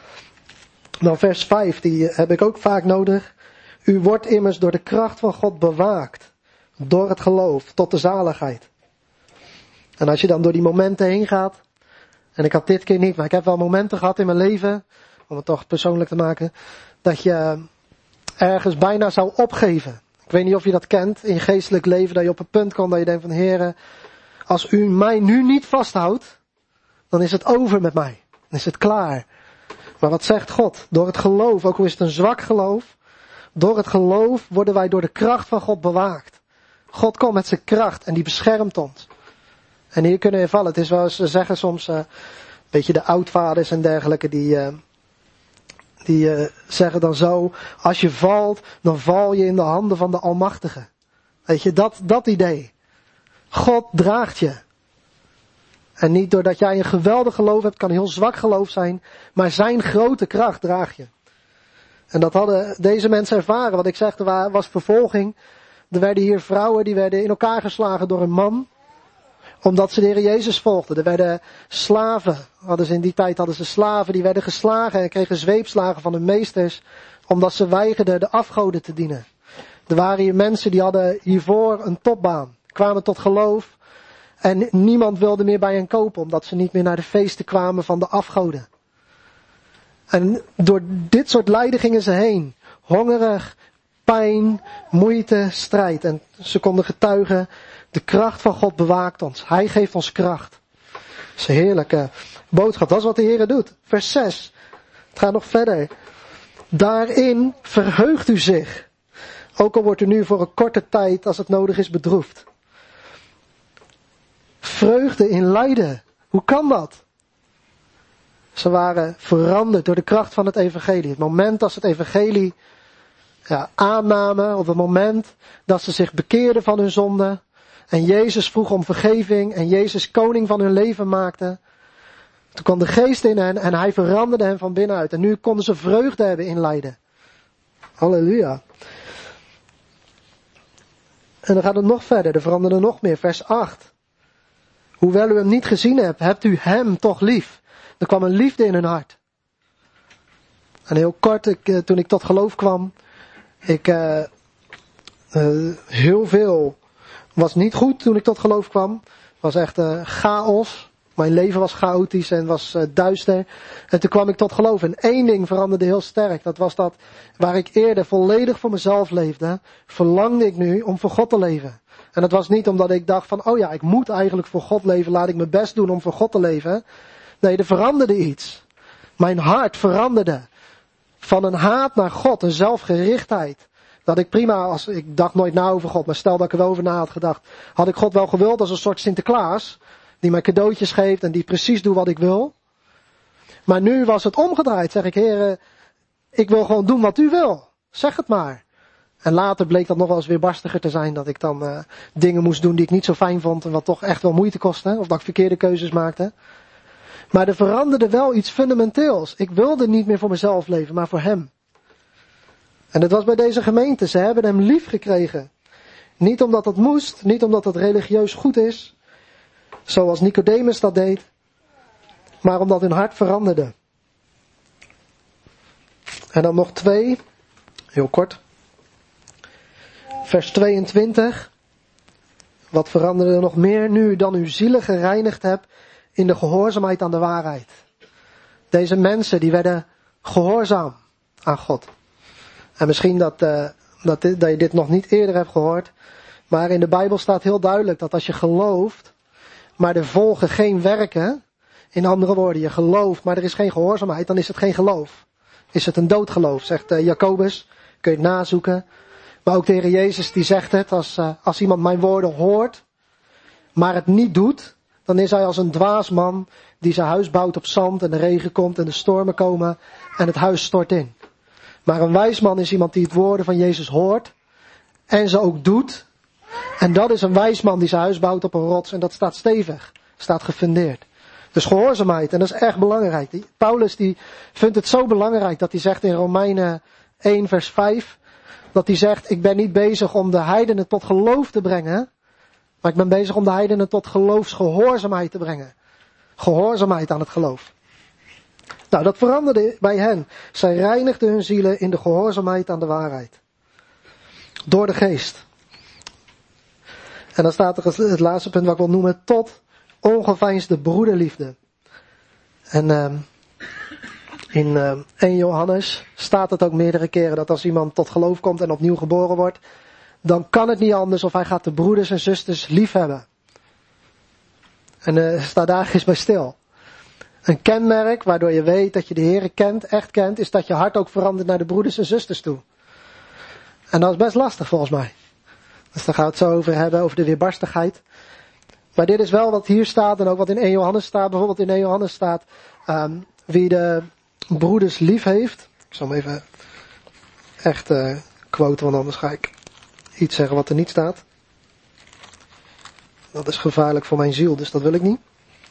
Speaker 1: Nou, vers 5, die heb ik ook vaak nodig. U wordt immers door de kracht van God bewaakt. Door het geloof, tot de zaligheid. En als je dan door die momenten heen gaat. En ik had dit keer niet, maar ik heb wel momenten gehad in mijn leven. Om het toch persoonlijk te maken. Dat je ergens bijna zou opgeven. Ik weet niet of je dat kent in je geestelijk leven. Dat je op een punt komt dat je denkt van, Heere, als u mij nu niet vasthoudt. Dan is het over met mij. Dan is het klaar. Maar wat zegt God? Door het geloof, ook al is het een zwak geloof. Door het geloof worden wij door de kracht van God bewaakt. God komt met zijn kracht en die beschermt ons. En hier kunnen we vallen. Het is wel, ze zeggen soms, een beetje de oudvaders en dergelijke, die zeggen dan zo, als je valt, dan val je in de handen van de Almachtige. Weet je, dat idee. God draagt je. En niet doordat jij een geweldig geloof hebt, kan heel zwak geloof zijn, maar zijn grote kracht draagt je. En dat hadden deze mensen ervaren. Wat ik zeg, er was vervolging. Er werden hier vrouwen, die werden in elkaar geslagen door een man. Omdat ze de Heer Jezus volgden. Er werden slaven. In die tijd hadden ze slaven. Die werden geslagen en kregen zweepslagen van hun meesters. Omdat ze weigerden de afgoden te dienen. Er waren hier mensen die hadden hiervoor een topbaan. Kwamen tot geloof. En niemand wilde meer bij hen kopen. Omdat ze niet meer naar de feesten kwamen van de afgoden. En door dit soort lijden gingen ze heen. Hongerig, pijn, moeite, strijd. En ze konden getuigen, de kracht van God bewaakt ons. Hij geeft ons kracht. Dat is een heerlijke boodschap. Dat is wat de Heer doet. Vers 6. Het gaat nog verder. Daarin verheugt u zich. Ook al wordt u nu voor een korte tijd, als het nodig is, bedroefd. Vreugde in lijden. Hoe kan dat? Ze waren veranderd door de kracht van het evangelie. Het moment dat ze het evangelie aannamen, op het moment dat ze zich bekeerden van hun zonde. En Jezus vroeg om vergeving en Jezus koning van hun leven maakte. Toen kwam de geest in hen en hij veranderde hen van binnenuit. En nu konden ze vreugde hebben in lijden. Halleluja. En dan gaat het nog verder, er veranderde nog meer. Vers 8. Hoewel u hem niet gezien hebt, hebt u hem toch lief. Er kwam een liefde in hun hart. En heel kort, toen ik tot geloof kwam, heel veel was niet goed toen ik tot geloof kwam. Het was echt chaos. Mijn leven was chaotisch en was duister. En toen kwam ik tot geloof. En één ding veranderde heel sterk. Dat was dat waar ik eerder volledig voor mezelf leefde, verlangde ik nu om voor God te leven. En dat was niet omdat ik dacht van, oh ja, ik moet eigenlijk voor God leven. Laat ik mijn best doen om voor God te leven. Nee, er veranderde iets. Mijn hart veranderde. Van een haat naar God, een zelfgerichtheid. Dat ik prima, ik dacht nooit na over God, maar stel dat ik er wel over na had gedacht. Had ik God wel gewild als een soort Sinterklaas. Die mij cadeautjes geeft en die precies doet wat ik wil. Maar nu was het omgedraaid. Zeg ik, Heer, ik wil gewoon doen wat u wil. Zeg het maar. En later bleek dat nog wel eens weer barstiger te zijn. Dat ik dan dingen moest doen die ik niet zo fijn vond. En wat toch echt wel moeite kostte. Of dat ik verkeerde keuzes maakte. Maar er veranderde wel iets fundamenteels. Ik wilde niet meer voor mezelf leven, maar voor hem. En dat was bij deze gemeente. Ze hebben hem lief gekregen. Niet omdat het moest. Niet omdat het religieus goed is. Zoals Nicodemus dat deed. Maar omdat hun hart veranderde. En dan nog 2. Heel kort. Vers 22. Wat veranderde er nog meer nu dan uw zielen gereinigd hebt in de gehoorzaamheid aan de waarheid. Deze mensen die werden gehoorzaam aan God. En misschien dat je dit nog niet eerder hebt gehoord. Maar in de Bijbel staat heel duidelijk dat als je gelooft, maar er volgen geen werken. In andere woorden, je gelooft, maar er is geen gehoorzaamheid, dan is het geen geloof. Is het een doodgeloof, zegt Jacobus. Kun je het nazoeken. Maar ook de Heer Jezus die zegt het, als iemand mijn woorden hoort, maar het niet doet, dan is hij als een dwaas man die zijn huis bouwt op zand en de regen komt en de stormen komen en het huis stort in. Maar een wijs man is iemand die het woorden van Jezus hoort en ze ook doet. En dat is een wijs man die zijn huis bouwt op een rots en dat staat stevig, staat gefundeerd. Dus gehoorzaamheid, en dat is erg belangrijk. Paulus die vindt het zo belangrijk dat hij zegt in Romeinen 1 vers 5, dat hij zegt, ik ben niet bezig om de heidenen tot geloof te brengen, maar ik ben bezig om de heidenen tot geloofsgehoorzaamheid te brengen. Gehoorzaamheid aan het geloof. Nou, dat veranderde bij hen. Zij reinigden hun zielen in de gehoorzaamheid aan de waarheid. Door de geest. En dan staat er het laatste punt wat ik wil noemen, tot ongeveinsde broederliefde. En in 1 Johannes staat het ook meerdere keren dat als iemand tot geloof komt en opnieuw geboren wordt, dan kan het niet anders of hij gaat de broeders en zusters lief hebben. En sta daar eens bij stil. Een kenmerk waardoor je weet dat je de Heere kent, echt kent, is dat je hart ook verandert naar de broeders en zusters toe. En dat is best lastig volgens mij. Dus daar gaan we het zo over hebben, over de weerbarstigheid. Maar dit is wel wat hier staat en ook wat in 1 Johannes staat. Bijvoorbeeld in 1 Johannes staat, wie de broeders lief heeft. Ik zal hem even echt quoten, want anders ga ik iets zeggen wat er niet staat. Dat is gevaarlijk voor mijn ziel, dus dat wil ik niet.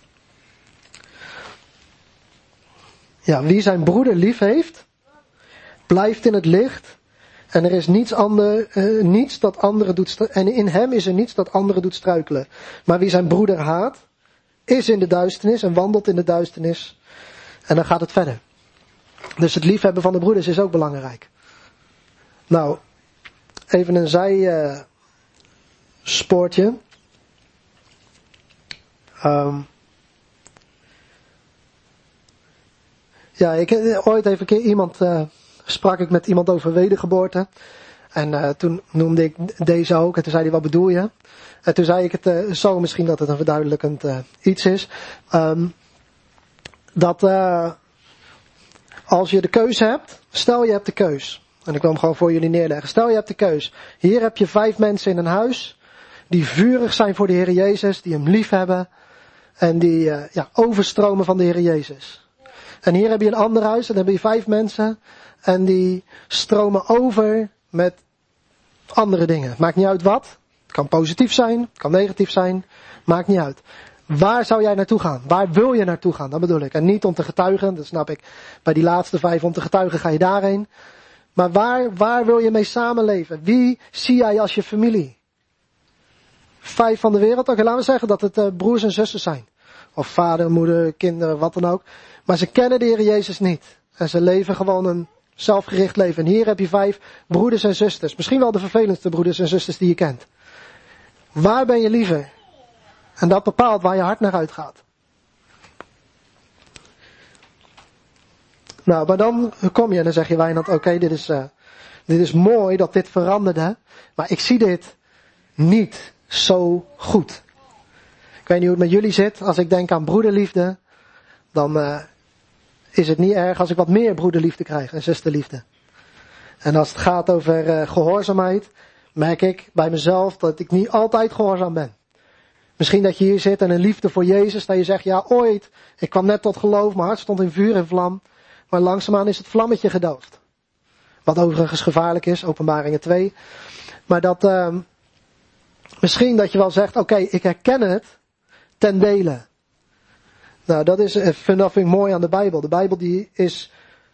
Speaker 1: Ja, wie zijn broeder lief heeft, blijft in het licht. En er is niets dat anderen doet, en in hem is er niets dat anderen doet struikelen. Maar wie zijn broeder haat, is in de duisternis en wandelt in de duisternis. En dan gaat het verder. Dus het liefhebben van de broeders is ook belangrijk. Nou, even een zijspoortje. Ja, ooit even een keer sprak ik met iemand over wedergeboorte. En toen noemde ik deze ook. En toen zei hij, wat bedoel je? En toen zei ik het zo, misschien dat het een verduidelijkend iets is. Dat als je de keuze hebt, stel je hebt de keus. En ik wil hem gewoon voor jullie neerleggen. Stel je hebt de keus. Hier heb je 5 mensen in een huis. Die vurig zijn voor de Heer Jezus. Die hem lief hebben. En die overstromen van de Heer Jezus. En hier heb je een ander huis. En dan heb je 5 mensen. En die stromen over met andere dingen. Maakt niet uit wat. Het kan positief zijn. Het kan negatief zijn. Maakt niet uit. Waar zou jij naartoe gaan? Waar wil je naartoe gaan? Dat bedoel ik. En niet om te getuigen. Dat snap ik. Bij die laatste 5 om te getuigen ga je daarheen. Maar waar wil je mee samenleven? Wie zie jij als je familie? 5 van de wereld. Oké, laten we zeggen dat het broers en zussen zijn. Of vader, moeder, kinderen, wat dan ook. Maar ze kennen de Heer Jezus niet. En ze leven gewoon een zelfgericht leven. En hier heb je 5 broeders en zusters. Misschien wel de vervelendste broeders en zusters die je kent. Waar ben je liever? En dat bepaalt waar je hart naar uitgaat. Nou, maar dan kom je en dan zeg je Wijnand, oké, dit is mooi dat dit veranderde. Maar ik zie dit niet zo goed. Ik weet niet hoe het met jullie zit. Als ik denk aan broederliefde, dan is het niet erg als ik wat meer broederliefde krijg en zusterliefde. En als het gaat over gehoorzaamheid, merk ik bij mezelf dat ik niet altijd gehoorzaam ben. Misschien dat je hier zit en een liefde voor Jezus, dat je zegt, ja ooit, ik kwam net tot geloof, mijn hart stond in vuur en vlam. Maar langzaamaan is het vlammetje gedoofd. Wat overigens gevaarlijk is, Openbaringen 2. Maar dat, misschien dat je wel zegt, oké, ik herken het ten dele. Nou, dat vind ik mooi aan de Bijbel. De Bijbel die is,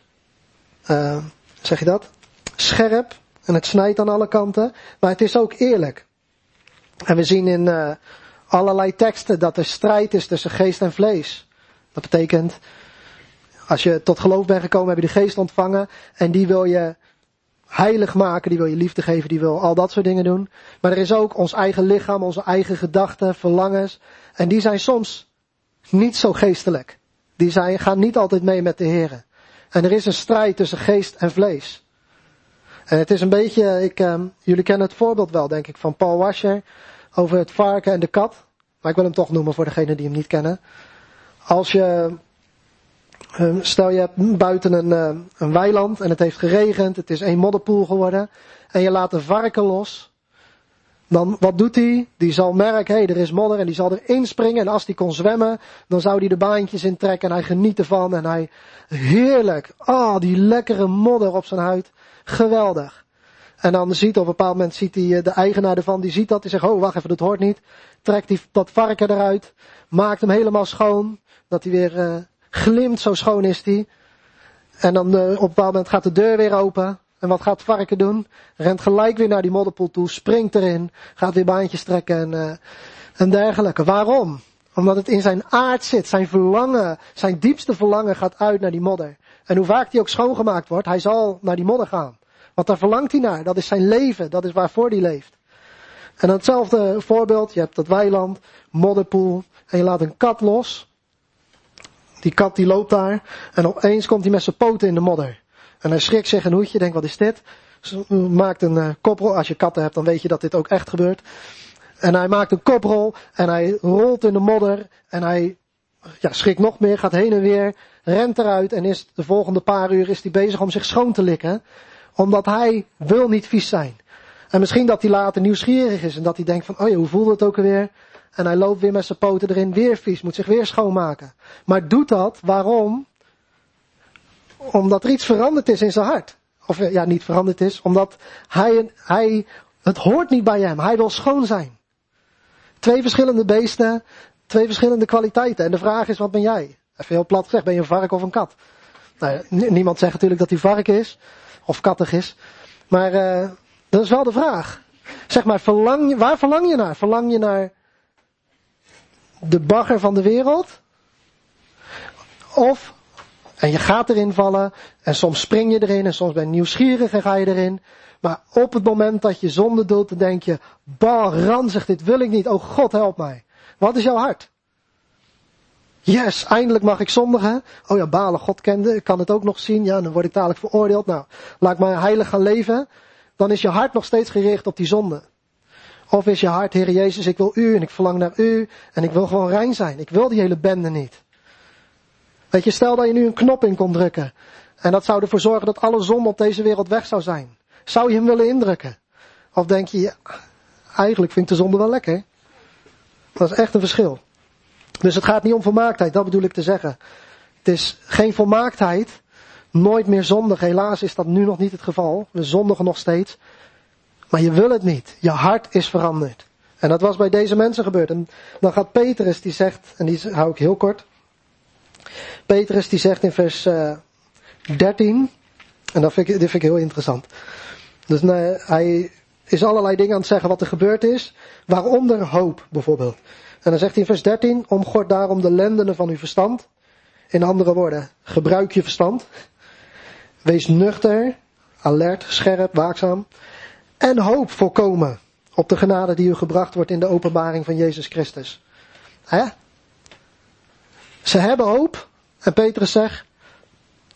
Speaker 1: zeg je dat? Scherp. En het snijdt aan alle kanten. Maar het is ook eerlijk. En we zien in allerlei teksten dat er strijd is tussen geest en vlees. Dat betekent, als je tot geloof bent gekomen, heb je de geest ontvangen. En die wil je heilig maken, die wil je liefde geven, die wil al dat soort dingen doen. Maar er is ook ons eigen lichaam, onze eigen gedachten, verlangens. En die zijn soms niet zo geestelijk. Die gaan niet altijd mee met de Here. En er is een strijd tussen geest en vlees. En het is een beetje, jullie kennen het voorbeeld wel, denk ik, van Paul Washer. Over het varken en de kat. Maar ik wil hem toch noemen voor degenen die hem niet kennen. Als je, stel je hebt buiten een weiland en het heeft geregend, het is één modderpoel geworden. En je laat een varken los. Dan, wat doet hij? Die zal merken, er is modder en die zal erin springen. En als die kon zwemmen, dan zou hij de baantjes intrekken en hij geniet ervan. En hij, heerlijk, die lekkere modder op zijn huid. Geweldig. En dan ziet op een bepaald moment hij de eigenaar ervan, die ziet dat. Die zegt, wacht even, dat hoort niet. Trekt dat varken eruit. Maakt hem helemaal schoon. Dat hij weer glimt, zo schoon is hij. En dan op een bepaald moment gaat de deur weer open. En wat gaat het varken doen? Rent gelijk weer naar die modderpoel toe, springt erin, gaat weer baantjes trekken en dergelijke. Waarom? Omdat het in zijn aard zit, zijn verlangen, zijn diepste verlangen gaat uit naar die modder. En hoe vaak die ook schoongemaakt wordt, hij zal naar die modder gaan. Want daar verlangt hij naar, dat is zijn leven, dat is waarvoor hij leeft. En dan hetzelfde voorbeeld, je hebt dat weiland, modderpoel, en je laat een kat los. Die kat die loopt daar, en opeens komt hij met zijn poten in de modder. En hij schrikt zich een hoedje, denkt wat is dit? Maakt een koprol, als je katten hebt dan weet je dat dit ook echt gebeurt. En hij maakt een koprol en hij rolt in de modder en hij schrikt nog meer, gaat heen en weer, rent eruit en is de volgende paar uur is hij bezig om zich schoon te likken. Omdat hij wil niet vies zijn. En misschien dat hij later nieuwsgierig is en dat hij denkt van, hoe voelt het ook alweer? En hij loopt weer met zijn poten erin, weer vies, moet zich weer schoonmaken. Maar doet dat, waarom? Omdat er iets veranderd is in zijn hart. Of niet veranderd is, omdat het hoort niet bij hem. Hij wil schoon zijn. 2 verschillende beesten, 2 verschillende kwaliteiten. En de vraag is, wat ben jij? Even heel plat gezegd, ben je een varken of een kat? Nou, niemand zegt natuurlijk dat hij varken is. Of kattig is. Maar dat is wel de vraag. Zeg maar, waar verlang je naar? Verlang je naar de bagger van de wereld? Of, en je gaat erin vallen, en soms spring je erin, en soms ben je nieuwsgierig en ga je erin. Maar op het moment dat je zonde doet, dan denk je, ranzig, dit wil ik niet, oh God help mij. Wat is jouw hart? Yes, eindelijk mag ik zondigen. Balen, God kende, ik kan het ook nog zien, dan word ik dadelijk veroordeeld. Nou, laat ik maar heilig gaan leven. Dan is je hart nog steeds gericht op die zonde. Of is je hart, Heer Jezus, ik wil u en ik verlang naar u en ik wil gewoon rein zijn. Ik wil die hele bende niet. Weet je, stel dat je nu een knop in kon drukken. En dat zou ervoor zorgen dat alle zonde op deze wereld weg zou zijn. Zou je hem willen indrukken? Of denk je, eigenlijk vind ik de zonde wel lekker. Dat is echt een verschil. Dus het gaat niet om volmaaktheid, dat bedoel ik te zeggen. Het is geen volmaaktheid, nooit meer zondig. Helaas is dat nu nog niet het geval. We zondigen nog steeds. Maar je wil het niet. Je hart is veranderd. En dat was bij deze mensen gebeurd. En dan gaat Petrus, die zegt, en die hou ik heel kort. Petrus die zegt in vers 13, en dit vind ik heel interessant. Dus hij is allerlei dingen aan het zeggen wat er gebeurd is. Waaronder hoop bijvoorbeeld. En dan zegt hij in vers 13, omgord daarom de lendenen van uw verstand. In andere woorden, gebruik je verstand. Wees nuchter, alert, scherp, waakzaam. En hoop volkomen op de genade die u gebracht wordt in de openbaring van Jezus Christus. Ze hebben hoop. En Petrus zegt,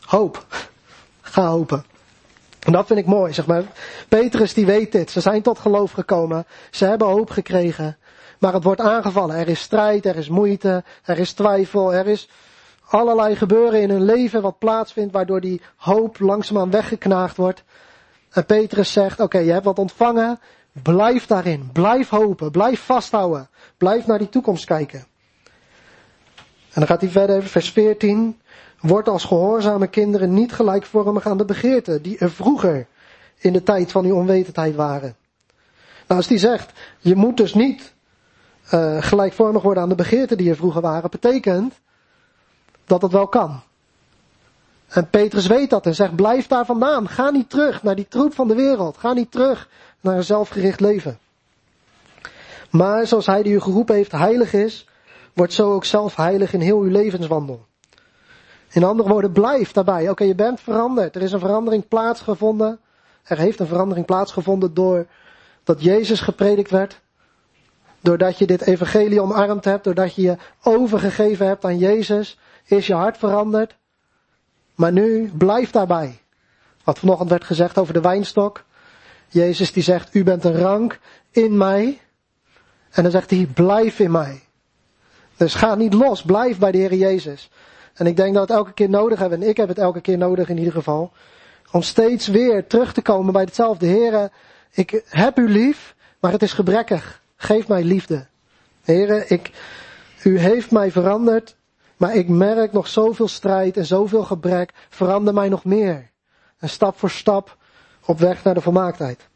Speaker 1: Hoop. Ga hopen. En dat vind ik mooi, zeg maar. Petrus die weet dit. Ze zijn tot geloof gekomen. Ze hebben hoop gekregen. Maar het wordt aangevallen. Er is strijd, er is moeite, er is twijfel, er is allerlei gebeuren in hun leven wat plaatsvindt, waardoor die hoop langzaamaan weggeknaagd wordt. En Petrus zegt, oké, je hebt wat ontvangen, blijf daarin, blijf hopen, blijf vasthouden, blijf naar die toekomst kijken. En dan gaat hij verder, vers 14, word als gehoorzame kinderen niet gelijkvormig aan de begeerten, die er vroeger in de tijd van uw onwetendheid waren. Nou, als hij zegt, je moet dus niet gelijkvormig worden aan de begeerten die er vroeger waren, betekent dat het wel kan. En Petrus weet dat en zegt, blijf daar vandaan. Ga niet terug naar die troep van de wereld. Ga niet terug naar een zelfgericht leven. Maar zoals hij die u geroepen heeft heilig is, wordt zo ook zelf heilig in heel uw levenswandel. In andere woorden, blijf daarbij. Oké, je bent veranderd. Er is een verandering plaatsgevonden. Er heeft een verandering plaatsgevonden doordat Jezus gepredikt werd. Doordat je dit evangelie omarmd hebt, doordat je je overgegeven hebt aan Jezus, is je hart veranderd. Maar nu, blijf daarbij. Wat vanochtend werd gezegd over de wijnstok. Jezus die zegt, u bent een rank in mij. En dan zegt hij, blijf in mij. Dus ga niet los, blijf bij de Heer Jezus. En ik denk dat we het elke keer nodig hebben, en ik heb het elke keer nodig in ieder geval, om steeds weer terug te komen bij hetzelfde. Heere, ik heb u lief, maar het is gebrekkig. Geef mij liefde. Heere, u heeft mij veranderd, maar ik merk nog zoveel strijd en zoveel gebrek. Verander mij nog meer. En stap voor stap op weg naar de volmaaktheid.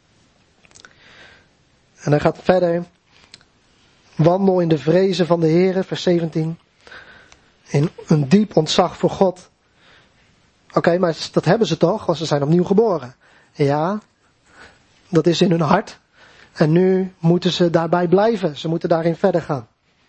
Speaker 1: En hij gaat verder. Wandel in de vrezen van de Heere, vers 17. In een diep ontzag voor God. Oké, maar dat hebben ze toch, want ze zijn opnieuw geboren. Ja, dat is in hun hart. En nu moeten ze daarbij blijven. Ze moeten daarin verder gaan.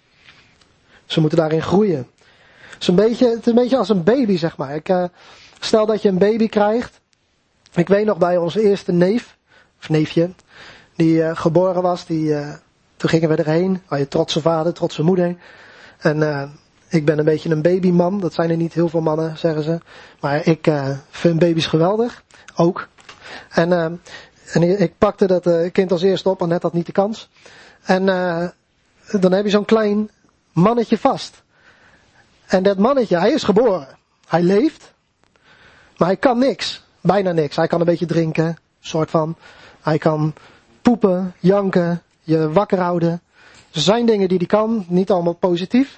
Speaker 1: Ze moeten daarin groeien. Het is een beetje als een baby, zeg maar. Stel dat je een baby krijgt. Ik weet nog bij onze eerste neefje, die geboren was. Toen gingen we erheen. Had je trotse vader, trotse moeder. En ik ben een beetje een babyman. Dat zijn er niet heel veel mannen, zeggen ze. Maar ik vind baby's geweldig. Ook. En ik pakte dat kind als eerste op, maar net had niet de kans. En dan heb je zo'n klein mannetje vast. En dat mannetje, hij is geboren. Hij leeft. Maar hij kan niks. Bijna niks. Hij kan een beetje drinken. Soort van. Hij kan poepen, janken, je wakker houden. Er zijn dingen die hij kan. Niet allemaal positief.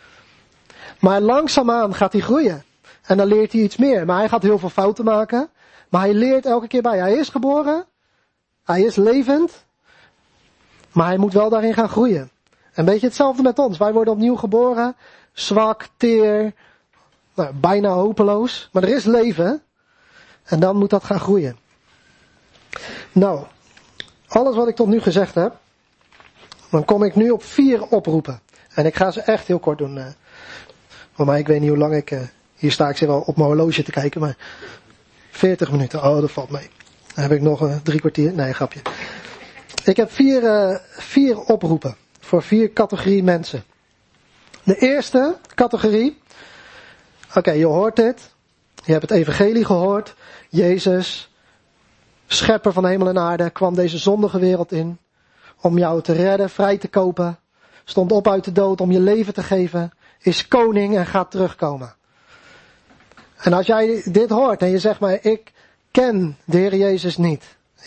Speaker 1: Maar langzaamaan gaat hij groeien. En dan leert hij iets meer. Maar hij gaat heel veel fouten maken. Maar hij leert elke keer bij. Hij is geboren. Hij is levend. Maar hij moet wel daarin gaan groeien. Een beetje hetzelfde met ons. Wij worden opnieuw geboren. Zwak, teer. Nou, bijna hopeloos. Maar er is leven. En dan moet dat gaan groeien. Nou. Alles wat ik tot nu gezegd heb. Dan kom ik nu op 4 oproepen. En ik ga ze echt heel kort doen. Maar ik weet niet hoe lang ik... hier sta ik wel op mijn horloge te kijken. Maar 40 minuten. Oh, dat valt mee. Dan heb ik nog 3 kwartier. Nee, grapje. Ik heb 4 oproepen. Voor 4 categorieën mensen. De eerste categorie. Oké, je hoort dit. Je hebt het evangelie gehoord. Jezus, schepper van hemel en aarde, kwam deze zondige wereld in. Om jou te redden, vrij te kopen. Stond op uit de dood om je leven te geven. Is koning en gaat terugkomen. En als jij dit hoort en je zegt maar, ik ken de Heer Jezus niet.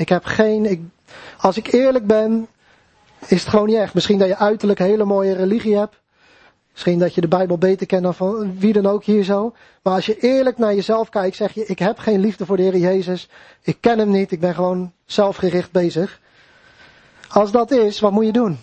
Speaker 1: Als ik eerlijk ben, is het gewoon niet echt. Misschien dat je uiterlijk een hele mooie religie hebt. Misschien dat je de Bijbel beter kent dan van wie dan ook hier zo. Maar als je eerlijk naar jezelf kijkt, zeg je, ik heb geen liefde voor de Heer Jezus. Ik ken hem niet, ik ben gewoon zelfgericht bezig. Als dat is, wat moet je doen?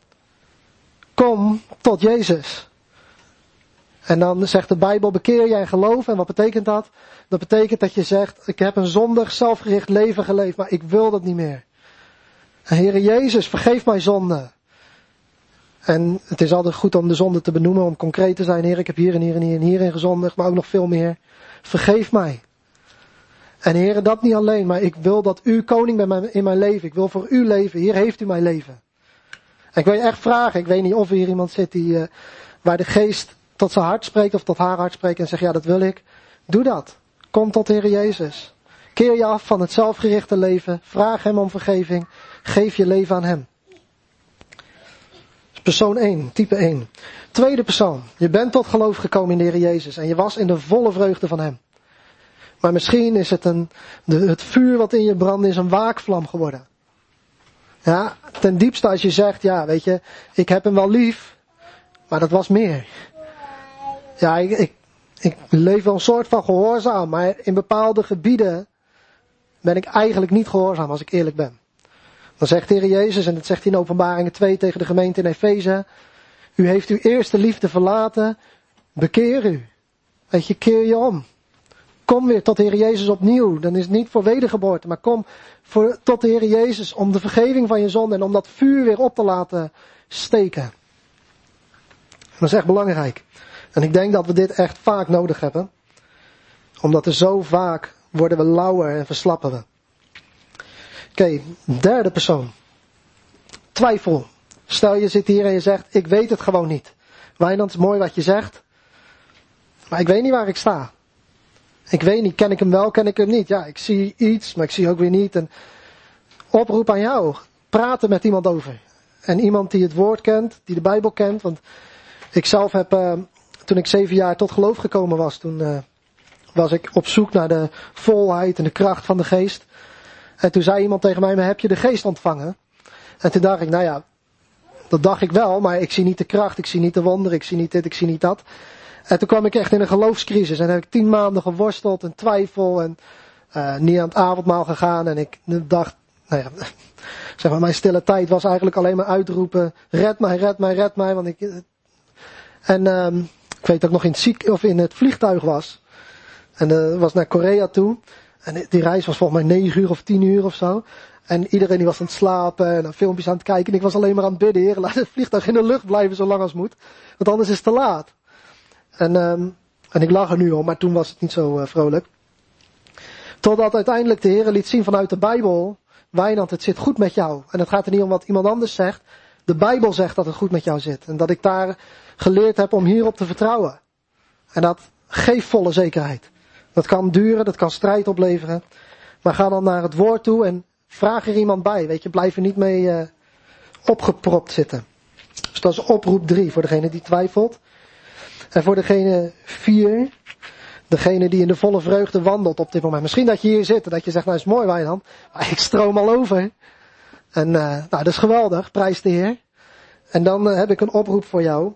Speaker 1: Kom tot Jezus. En dan zegt de Bijbel, bekeer je en geloof. En wat betekent dat? Dat betekent dat je zegt, ik heb een zondig, zelfgericht leven geleefd, maar ik wil dat niet meer. En Heere Jezus, vergeef mij zonde. En het is altijd goed om de zonde te benoemen, om concreet te zijn. Heer, ik heb hier en hier en hier en hierin gezondigd, maar ook nog veel meer. Vergeef mij. En Heere, dat niet alleen, maar ik wil dat u koning bent in mijn leven. Ik wil voor u leven. Hier heeft u mijn leven. En ik wil je echt vragen, ik weet niet of er hier iemand zit waar de geest tot zijn hart spreekt of tot haar hart spreekt en zegt, ja, dat wil ik. Doe dat. Kom tot de Heer Jezus. Keer je af van het zelfgerichte leven. Vraag hem om vergeving. Geef je leven aan hem. Persoon 1, type 1. Tweede persoon. Je bent tot geloof gekomen in de Heer Jezus. En je was in de volle vreugde van hem. Maar misschien is het het vuur wat in je brandt is een waakvlam geworden. Ja, ten diepste als je zegt, ja weet je, ik heb hem wel lief. Maar dat was meer. Ja, ik leef wel een soort van gehoorzaam. Maar in bepaalde gebieden ben ik eigenlijk niet gehoorzaam als ik eerlijk ben. Dan zegt de Heer Jezus, en dat zegt hij in Openbaringen 2 tegen de gemeente in Efeze. U heeft uw eerste liefde verlaten. Bekeer u. Weet je, keer je om. Kom weer tot de Heer Jezus opnieuw. Dan is het niet voor wedergeboorte, maar kom tot de Heer Jezus om de vergeving van je zonde en om dat vuur weer op te laten steken. Dat is echt belangrijk. En ik denk dat we dit echt vaak nodig hebben. Omdat er zo vaak worden we lauwer en verslappen we. Oké, derde persoon. Twijfel. Stel je zit hier en je zegt, ik weet het gewoon niet. Wijnand, het is mooi wat je zegt. Maar ik weet niet waar ik sta. Ik weet niet, ken ik hem wel, ken ik hem niet. Ja, ik zie iets, maar ik zie ook weer niet. En oproep aan jou. Praat er met iemand over. En iemand die het woord kent, die de Bijbel kent. Want ik zelf heb, toen ik 7 jaar tot geloof gekomen was, toen was ik op zoek naar de volheid en de kracht van de geest. En toen zei iemand tegen mij, maar heb je de geest ontvangen? En toen dacht ik, nou ja, dat dacht ik wel, maar ik zie niet de kracht, ik zie niet de wonderen, ik zie niet dit, ik zie niet dat. En toen kwam ik echt in een geloofscrisis en heb ik 10 maanden geworsteld en twijfel en niet aan het avondmaal gegaan. En ik dacht, nou ja, zeg maar, mijn stille tijd was eigenlijk alleen maar uitroepen, red mij, red mij, red mij. Want ik weet dat ik nog in het vliegtuig was. En was naar Korea toe. En die reis was volgens mij 9 uur of 10 uur of zo. En iedereen die was aan het slapen en filmpjes aan het kijken. En ik was alleen maar aan het bidden, Heer, laat het vliegtuig in de lucht blijven zo lang als moet. Want anders is het te laat. En ik lag er nu om, maar toen was het niet zo vrolijk. Totdat uiteindelijk de Heer liet zien vanuit de Bijbel, Wijnand, het zit goed met jou. En het gaat er niet om wat iemand anders zegt. De Bijbel zegt dat het goed met jou zit. En dat ik daar geleerd heb om hierop te vertrouwen. En dat geeft volle zekerheid. Dat kan duren, dat kan strijd opleveren. Maar ga dan naar het woord toe en vraag er iemand bij. Weet je, blijf er niet mee opgepropt zitten. Dus dat is oproep 3 voor degene die twijfelt. En voor degene 4, degene die in de volle vreugde wandelt op dit moment. Misschien dat je hier zit en dat je zegt, nou is mooi Wijnand, maar ik stroom al over. En nou, dat is geweldig, prijs de Heer. En dan heb ik een oproep voor jou.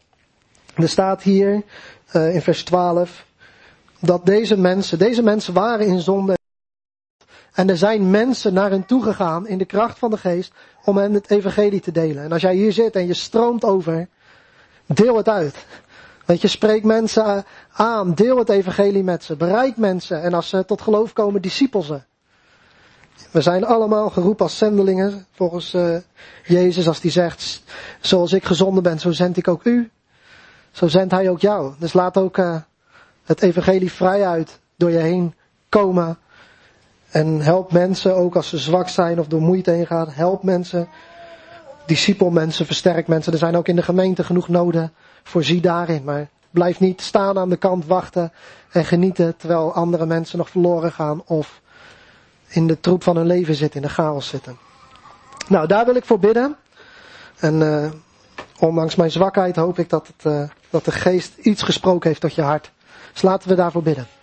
Speaker 1: Er staat hier in vers 12, dat deze mensen waren in zonde. En er zijn mensen naar hen toegegaan in de kracht van de geest om hen het evangelie te delen. En als jij hier zit en je stroomt over, deel het uit. Weet je, spreek mensen aan, deel het evangelie met ze, bereik mensen. En als ze tot geloof komen, discipel ze. We zijn allemaal geroepen als zendelingen, volgens Jezus, als hij zegt, zoals ik gezonden ben, zo zend ik ook u. Zo zendt hij ook jou. Dus laat ook het evangelie vrij uit door je heen komen. En help mensen, ook als ze zwak zijn of door moeite heen gaan. Help mensen, discipel mensen, versterk mensen. Er zijn ook in de gemeente genoeg noden. Voorzie daarin. Maar blijf niet staan aan de kant, wachten en genieten terwijl andere mensen nog verloren gaan of in de troep van hun leven zitten, in de chaos zitten. Nou, daar wil ik voor bidden. En ondanks mijn zwakheid hoop ik dat de geest iets gesproken heeft tot je hart. Dus laten we daarvoor bidden.